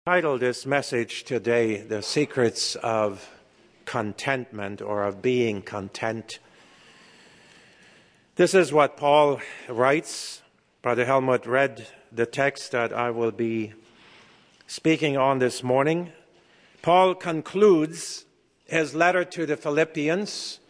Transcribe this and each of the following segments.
Titled this message today, The Secrets of Contentment, or of Being Content. This is what Paul writes. Brother Helmut read the text that I will be speaking on this morning. Paul concludes his letter to the Philippians,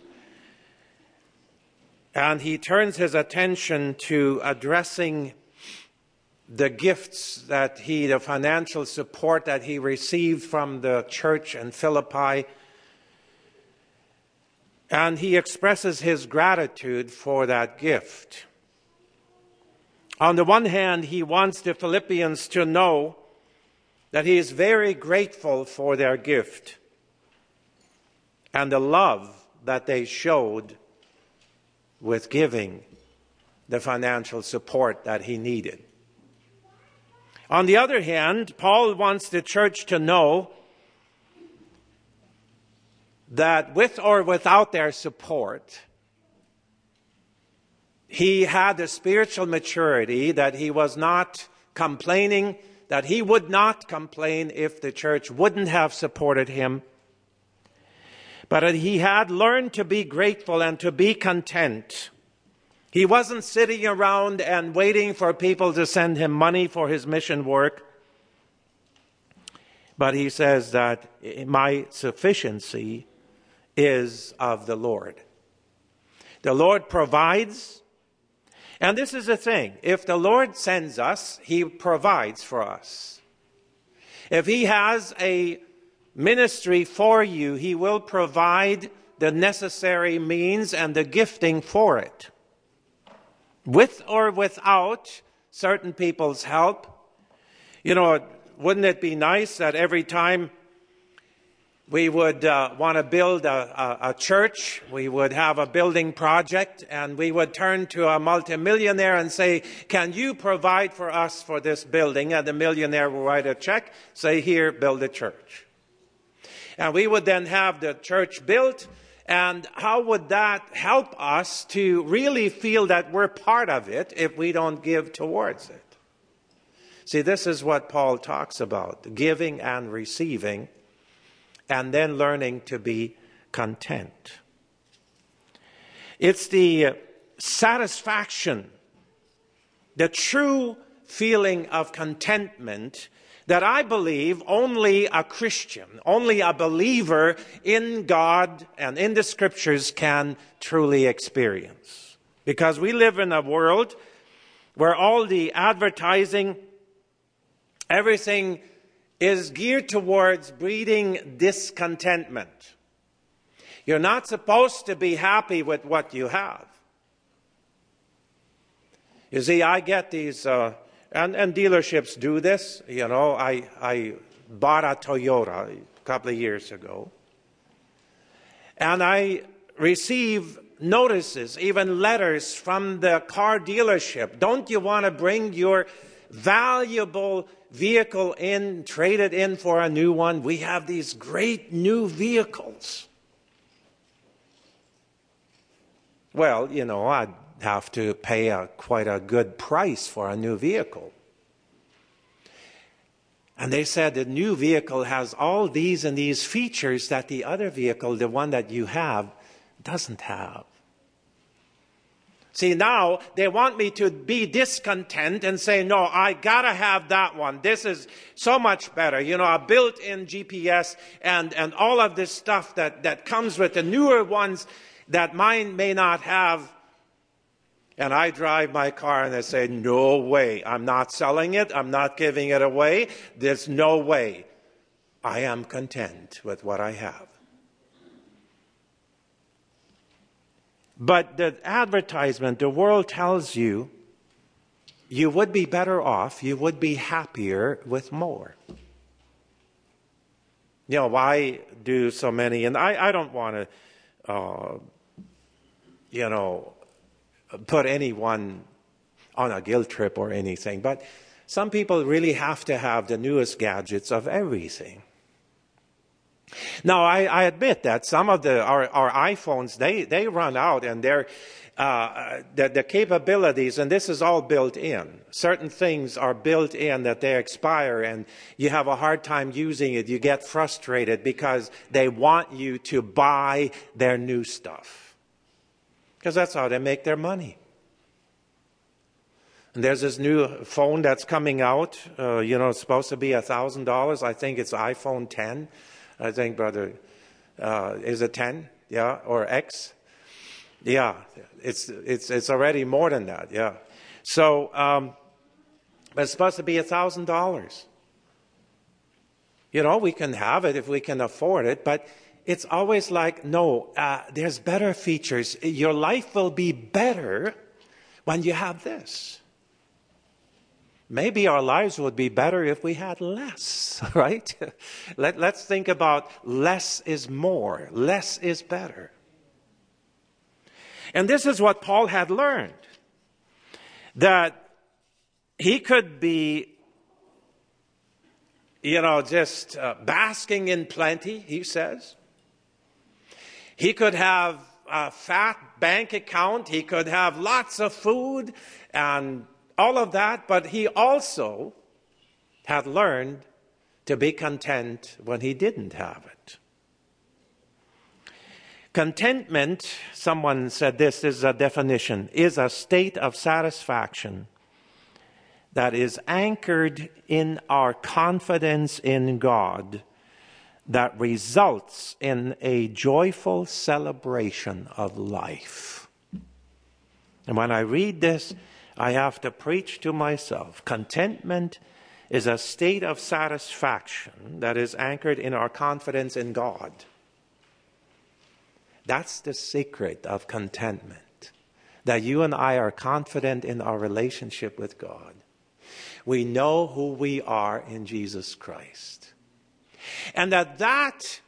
and he turns his attention to addressing the gifts the financial support that he received from the church in Philippi. And he expresses his gratitude for that gift. On the one hand, he wants the Philippians to know that he is very grateful for their gift and the love that they showed with giving the financial support that he needed. On the other hand, Paul wants the church to know that with or without their support, he had a spiritual maturity, that he was not complaining, that he would not complain if the church wouldn't have supported him, but that he had learned to be grateful and to be content. He wasn't sitting around and waiting for people to send him money for his mission work. But he says that my sufficiency is of the Lord. The Lord provides. And this is the thing. If the Lord sends us, he provides for us. If he has a ministry for you, he will provide the necessary means and the gifting for it. With or without certain people's help. You know, wouldn't it be nice that every time we would want to build a church, we would have a building project, and we would turn to a multimillionaire and say, can you provide for us for this building? And the millionaire will write a check, say, here, build a church. And we would then have the church built. And how would that help us to really feel that we're part of it if we don't give towards it? See, this is what Paul talks about, giving and receiving, and then learning to be content. It's the satisfaction, the true feeling of contentment that I believe only a Christian, only a believer in God and in the Scriptures can truly experience. Because we live in a world where all the advertising, everything is geared towards breeding discontentment. You're not supposed to be happy with what you have. You see, I get these... And dealerships do this. You know, I bought a Toyota a couple of years ago. And I receive notices, even letters from the car dealership. Don't you want to bring your valuable vehicle in, trade it in for a new one? We have these great new vehicles. Well, you know, I'd have to pay quite a good price for a new vehicle. And they said the new vehicle has all these and these features that the other vehicle, the one that you have, doesn't have. See, now they want me to be discontent and say, no, I gotta have that one. This is so much better. You know, a built-in GPS and all of this stuff that comes with the newer ones that mine may not have. And I drive my car and I say, no way, I'm not selling it, I'm not giving it away, there's no way. I am content with what I have. But the advertisement, the world tells you, you would be better off, you would be happier with more. You know, why do so many, and I don't want to, put anyone on a guilt trip or anything, but some people really have to have the newest gadgets of everything. Now, I admit that some of our iPhones, they run out and the capabilities, and this is all built in. Certain things are built in that they expire and you have a hard time using it. You get frustrated because they want you to buy their new stuff. Because that's how they make their money. And there's this new phone that's coming out. It's supposed to be $1,000. I think it's iPhone 10. I think, brother, is it 10? Yeah, or X? Yeah, it's already more than that. Yeah, so but it's supposed to be $1,000. We can have it if we can afford it, but it's always like, no, there's better features. Your life will be better when you have this. Maybe our lives would be better if we had less, right? Let's think about less is more, less is better. And this is what Paul had learned, that he could be, just basking in plenty, he says. He could have a fat bank account, he could have lots of food and all of that, but he also had learned to be content when he didn't have it. Contentment, someone said this is a definition, is a state of satisfaction that is anchored in our confidence in God that results in a joyful celebration of life. And when I read this, I have to preach to myself. Contentment is a state of satisfaction that is anchored in our confidence in God. That's the secret of contentment, that you and I are confident in our relationship with God. We know who we are in Jesus Christ. And that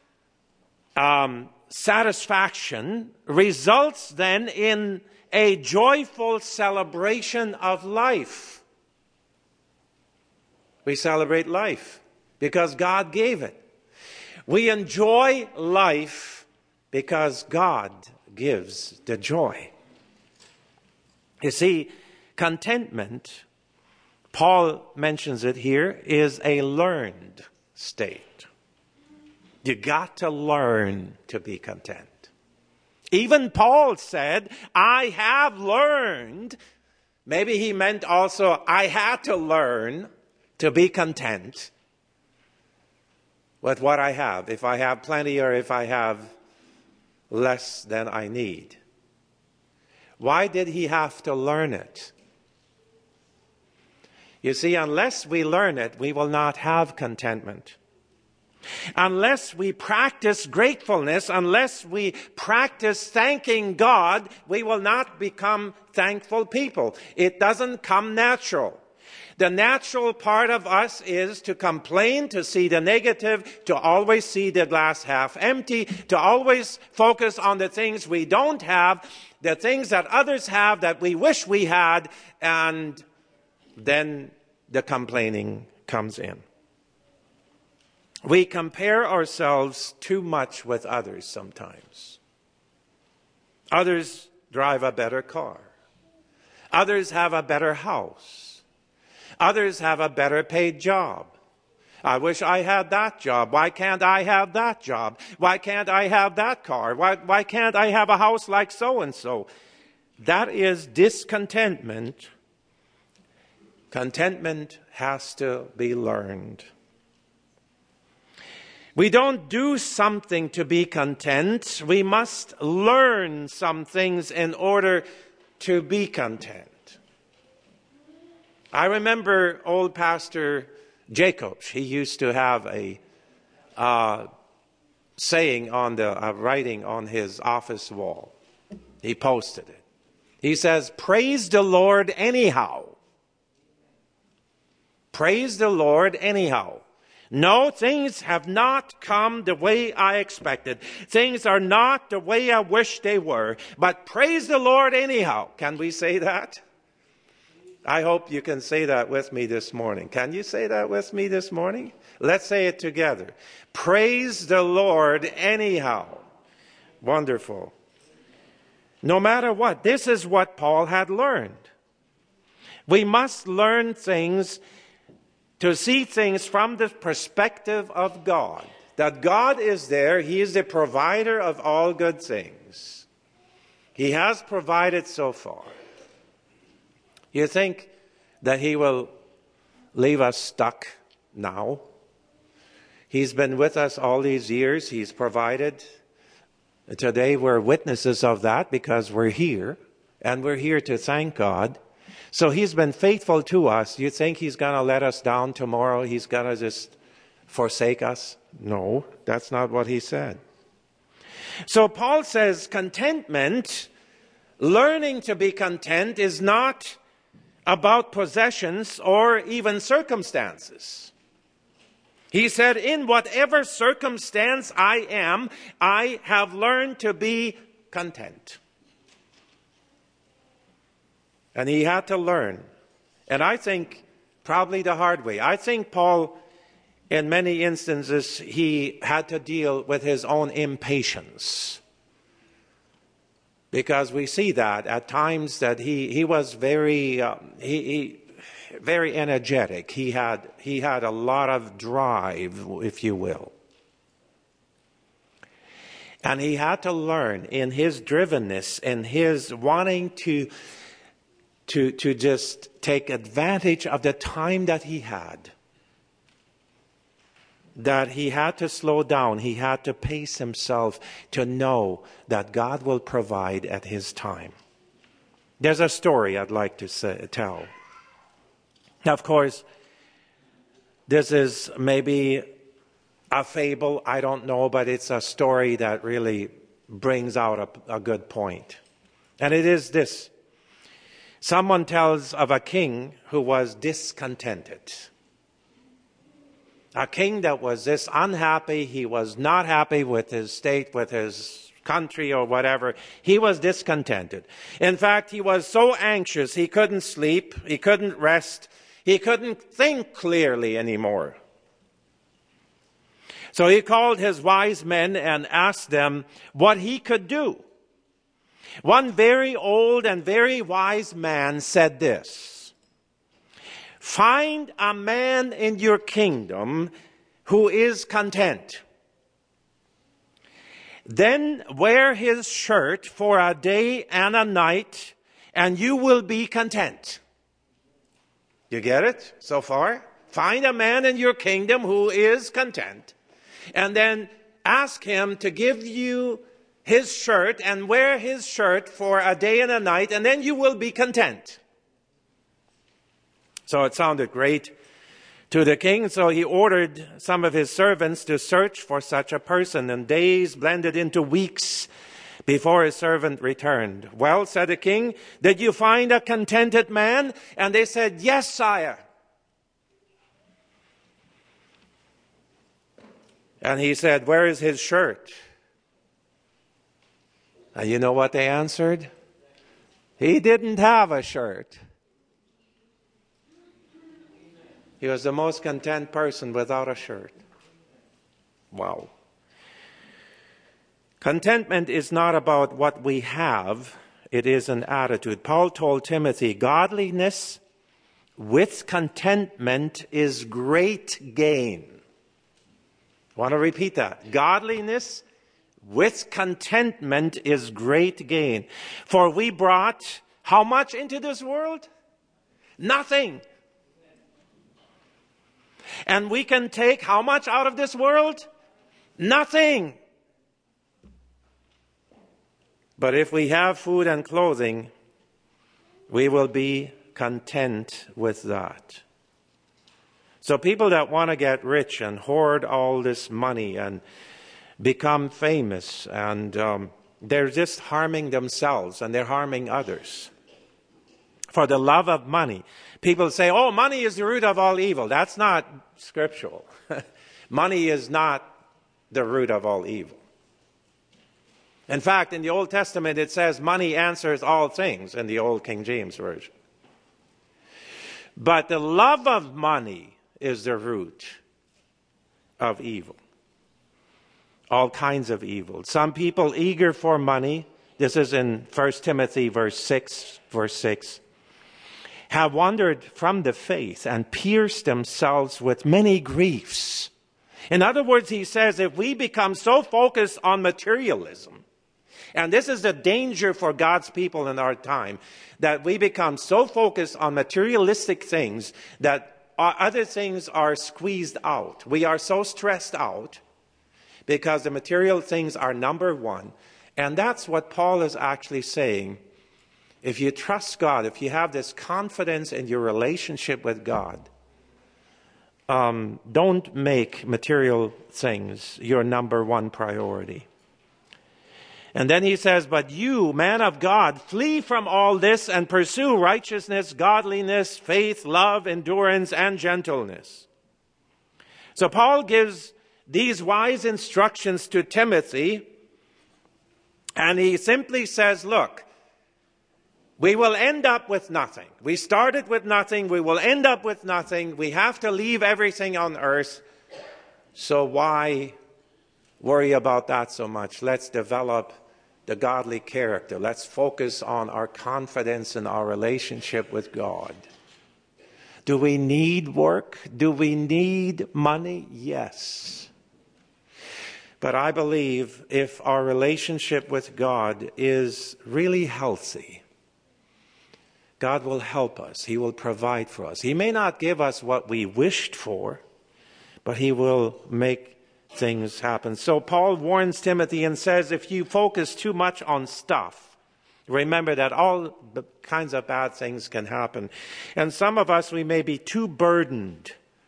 satisfaction results then in a joyful celebration of life. We celebrate life because God gave it. We enjoy life because God gives the joy. You see, contentment, Paul mentions it here, is a learned state. You got to learn to be content. Even Paul said, I have learned. Maybe he meant also, I had to learn to be content with what I have. If I have plenty or if I have less than I need. Why did he have to learn it? You see, unless we learn it, we will not have contentment. Unless we practice gratefulness, unless we practice thanking God, we will not become thankful people. It doesn't come natural. The natural part of us is to complain, to see the negative, to always see the glass half empty, to always focus on the things we don't have, the things that others have that we wish we had, and then the complaining comes in. We compare ourselves too much with others sometimes. Others drive a better car. Others have a better house. Others have a better paid job. I wish I had that job. Why can't I have that job? Why can't I have that car? Why can't I have a house like so-and-so? That is discontentment. Contentment has to be learned. We don't do something to be content. We must learn some things in order to be content. I remember old Pastor Jacobs. He used to have a saying on the writing on his office wall. He posted it. He says, "Praise the Lord anyhow." Praise the Lord anyhow. No, things have not come the way I expected. Things are not the way I wish they were. But praise the Lord anyhow. Can we say that? I hope you can say that with me this morning. Can you say that with me this morning? Let's say it together. Praise the Lord anyhow. Wonderful. No matter what. This is what Paul had learned. We must learn things to see things from the perspective of God. That God is there. He is the provider of all good things. He has provided so far. You think that He will leave us stuck now? He's been with us all these years. He's provided. Today we're witnesses of that because we're here. And we're here to thank God. So He's been faithful to us. You think He's going to let us down tomorrow? He's going to just forsake us? No, that's not what He said. So Paul says contentment, learning to be content, is not about possessions or even circumstances. He said, in whatever circumstance I am, I have learned to be content. And he had to learn. And I think probably the hard way. I think Paul, in many instances, he had to deal with his own impatience. Because we see that at times that he was very energetic. He had a lot of drive, if you will. And he had to learn in his drivenness and his wanting to just take advantage of the time that he had. That he had to slow down. He had to pace himself to know that God will provide at His time. There's a story I'd like to tell. Now, of course, this is maybe a fable. I don't know, but it's a story that really brings out a good point. And it is this. Someone tells of a king who was discontented. A king that was this unhappy. He was not happy with his state, with his country or whatever. He was discontented. In fact, he was so anxious he couldn't sleep. He couldn't rest. He couldn't think clearly anymore. So he called his wise men and asked them what he could do. One very old and very wise man said this: "Find a man in your kingdom who is content. Then wear his shirt for a day and a night, and you will be content." You get it so far? Find a man in your kingdom who is content, and then ask him to give you his shirt and wear his shirt for a day and a night, and then you will be content. So it sounded great to the king, so he ordered some of his servants to search for such a person, and days blended into weeks before his servant returned. "Well," said the king, "did you find a contented man?" And they said, "Yes, sire." And he said, "Where is his shirt?" And you know what they answered? He didn't have a shirt. He was the most content person without a shirt. Wow. Contentment is not about what we have. It is an attitude. Paul told Timothy, godliness with contentment is great gain. I want to repeat that. Godliness with contentment is great gain. For we brought how much into this world? Nothing. And we can take how much out of this world? Nothing. But if we have food and clothing, we will be content with that. So people that want to get rich and hoard all this money and become famous, and they're just harming themselves and they're harming others. For the love of money. People say, oh, money is the root of all evil. That's not scriptural. Money is not the root of all evil. In fact, in the Old Testament, it says money answers all things in the Old King James Version. But the love of money is the root of evil. All kinds of evil. Some people eager for money This is in 1 Timothy verse 6, have wandered from the faith and pierced themselves with many griefs. In other words, he says, if we become so focused on materialism, and this is the danger for God's people in our time, that we become so focused on materialistic things that other things are squeezed out. We are so stressed out because the material things are number one. And that's what Paul is actually saying. If you trust God, if you have this confidence in your relationship with God, don't make material things your number one priority. And then he says, but you, man of God, flee from all this and pursue righteousness, godliness, faith, love, endurance, and gentleness. So Paul gives these wise instructions to Timothy, and he simply says, look, we will end up with nothing. We started with nothing. We will end up with nothing. We have to leave everything on earth. So why worry about that so much? Let's develop the godly character. Let's focus on our confidence in our relationship with God. Do we need work? Do we need money? Yes. But I believe if our relationship with God is really healthy, God will help us. He will provide for us. He may not give us what we wished for, but He will make things happen. So Paul warns Timothy and says, if you focus too much on stuff, remember that all the kinds of bad things can happen. And some of us, we may be too burdened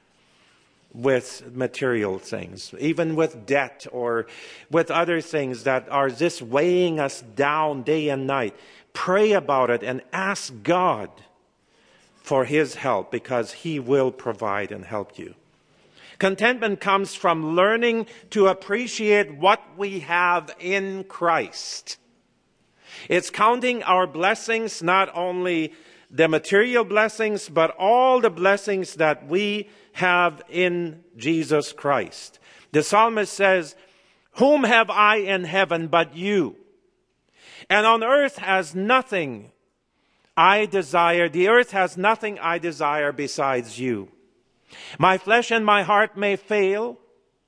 with material things, even with debt or with other things that are just weighing us down day and night. Pray about it and ask God for His help, because He will provide and help you. Contentment comes from learning to appreciate what we have in Christ. It's counting our blessings, not only the material blessings, but all the blessings that we have in Jesus Christ. The psalmist says, whom have I in heaven but you? And on earth has nothing I desire. The earth has nothing I desire besides you. My flesh and my heart may fail.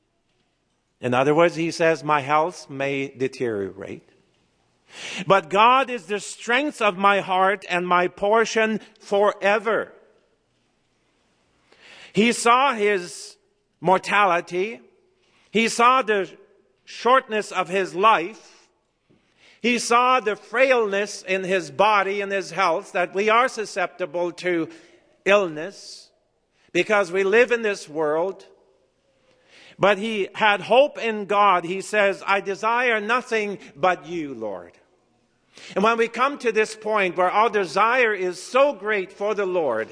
In other words, he says, my health may deteriorate. But God is the strength of my heart and my portion forever. He saw his mortality. He saw the shortness of his life. He saw the frailness in his body and his health, that we are susceptible to illness because we live in this world. But he had hope in God. He says, I desire nothing but you, Lord. And when we come to this point where our desire is so great for the Lord,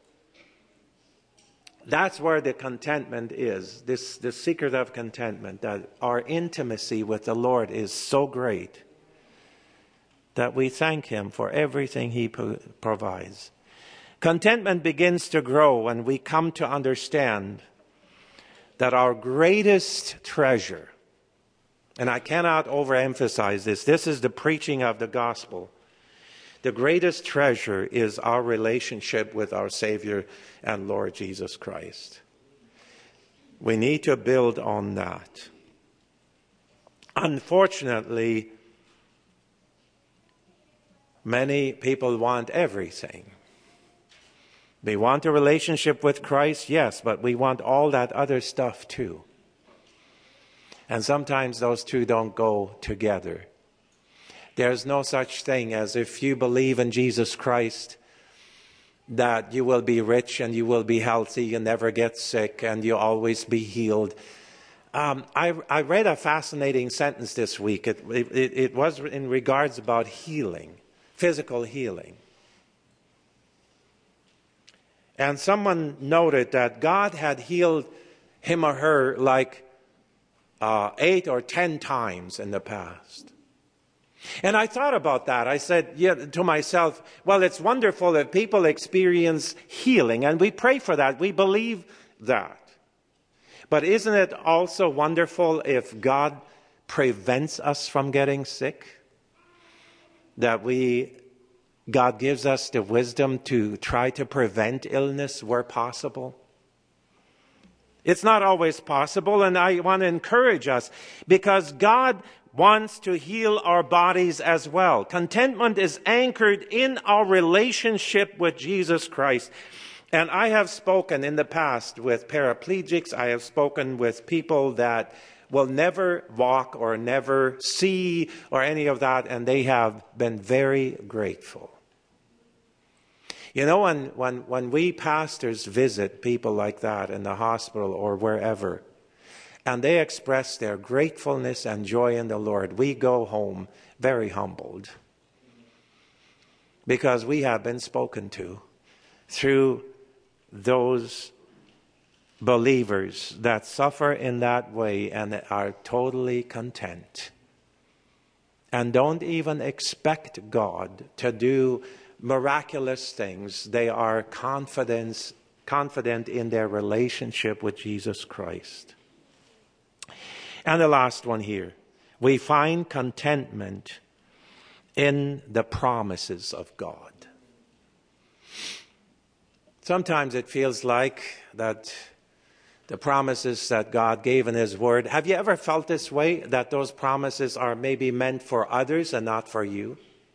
that's where the contentment is. The secret of contentment, that our intimacy with the Lord is so great that we thank Him for everything He provides. Contentment begins to grow when we come to understand that our greatest treasure, and I cannot overemphasize this is the preaching of the gospel. The greatest treasure is our relationship with our Savior and Lord Jesus Christ. We need to build on that. Unfortunately, many people want everything. They want a relationship with Christ, yes, but we want all that other stuff too. And sometimes those two don't go together. There's no such thing as, if you believe in Jesus Christ, that you will be rich and you will be healthy, you never get sick, and you'll always be healed. I read a fascinating sentence this week. It was in regards about healing, physical healing. And someone noted that God had healed him or her like 8 or 10 times in the past. And I thought about that. I said to myself, well, it's wonderful that people experience healing, and we pray for that. We believe that. But isn't it also wonderful if God prevents us from getting sick? that God gives us the wisdom to try to prevent illness where possible. It's not always possible, and I want to encourage us because God wants to heal our bodies as well. Contentment is anchored in our relationship with Jesus Christ. And I have spoken in the past with paraplegics. I have spoken with people that will never walk or never see or any of that, and they have been very grateful. You know, when we pastors visit people like that in the hospital or wherever, and they express their gratefulness and joy in the Lord, we go home very humbled because we have been spoken to through those believers that suffer in that way and are totally content and don't even expect God to do miraculous things. They are confident in their relationship with Jesus Christ. And the last one here, we find contentment in the promises of God. Sometimes it feels like that the promises that God gave in His Word, have you ever felt this way, that those promises are maybe meant for others and not for you?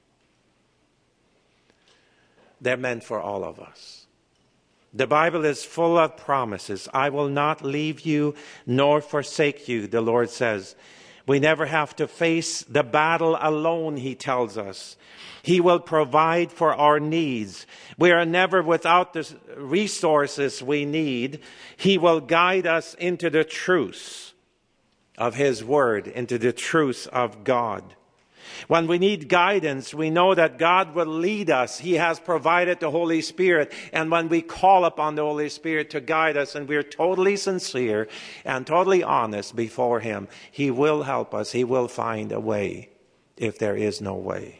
They're meant for all of us. The Bible is full of promises. I will not leave you nor forsake you, the Lord says. We never have to face the battle alone, He tells us. He will provide for our needs. We are never without the resources we need. He will guide us into the truths of His Word, into the truths of God. When we need guidance, we know that God will lead us. He has provided the Holy Spirit. And when we call upon the Holy Spirit to guide us and we're totally sincere and totally honest before Him, He will help us. He will find a way if there is no way.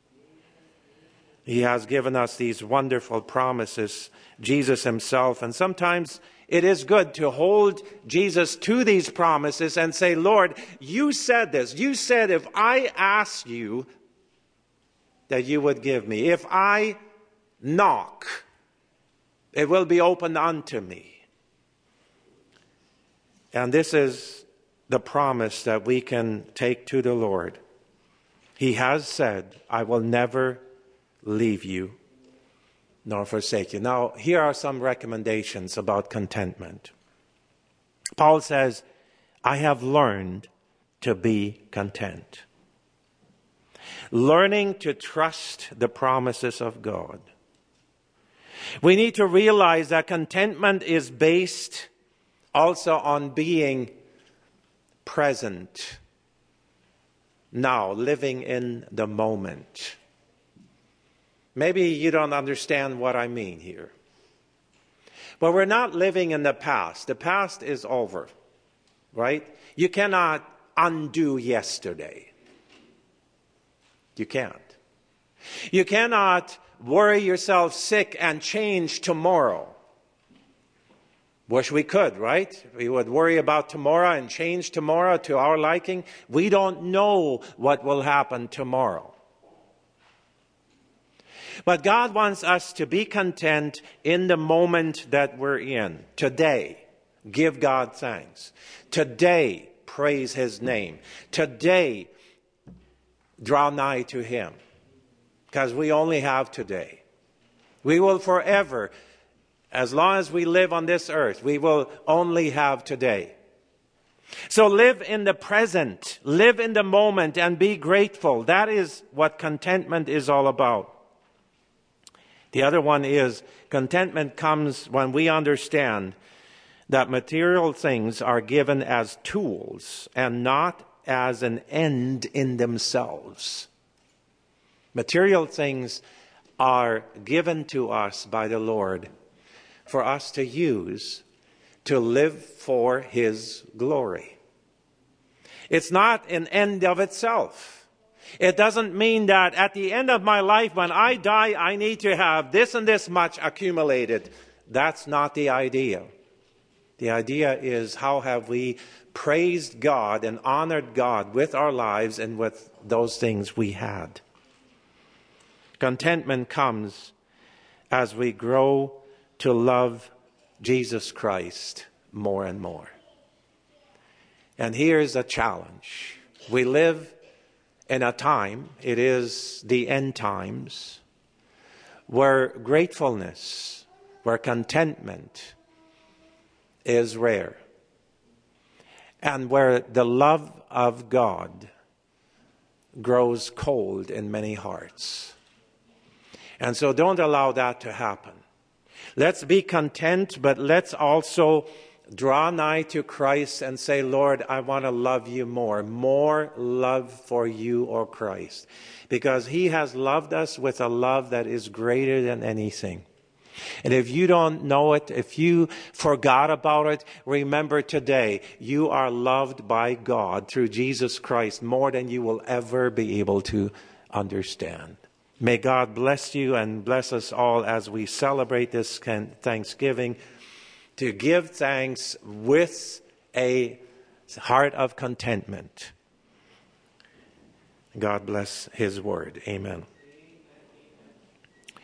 He has given us these wonderful promises, Jesus Himself. And sometimes it is good to hold Jesus to these promises and say, Lord, you said this. You said if I ask you that you would give me. If I knock, it will be opened unto me. And this is the promise that we can take to the Lord. He has said, I will never leave you nor forsake you. Now, here are some recommendations about contentment. Paul says, I have learned to be content. Learning to trust the promises of God. We need to realize that contentment is based also on being present now, living in the moment. Maybe you don't understand what I mean here. But we're not living in the past. The past is over, right? You cannot undo yesterday. You can't. You cannot worry yourself sick and change tomorrow. Wish we could, right? We would worry about tomorrow and change tomorrow to our liking. We don't know what will happen tomorrow. But God wants us to be content in the moment that we're in. Today, give God thanks. Today, praise His name. Today, draw nigh to Him. Because we only have today. We will forever, as long as we live on this earth, we will only have today. So live in the present, live in the moment, and be grateful. That is what contentment is all about. The other one is contentment comes when we understand that material things are given as tools and not as an end in themselves. Material things are given to us by the Lord for us to use to live for His glory. It's not an end of itself. It doesn't mean that at the end of my life, when I die, I need to have this and this much accumulated. That's not the idea. The idea is how have we praised God and honored God with our lives and with those things we had. Contentment comes as we grow to love Jesus Christ more and more. And here's a challenge. We live in a time, it is the end times, where gratefulness, where contentment is rare, and where the love of God grows cold in many hearts. And so don't allow that to happen. Let's be content, but let's also draw nigh to Christ and say, Lord, I want to love you more. More love for you, O Christ. Because he has loved us with a love that is greater than anything. And if you don't know it, if you forgot about it, remember today, you are loved by God through Jesus Christ more than you will ever be able to understand. May God bless you and bless us all as we celebrate this Thanksgiving, to give thanks with a heart of contentment. God bless his word. Amen.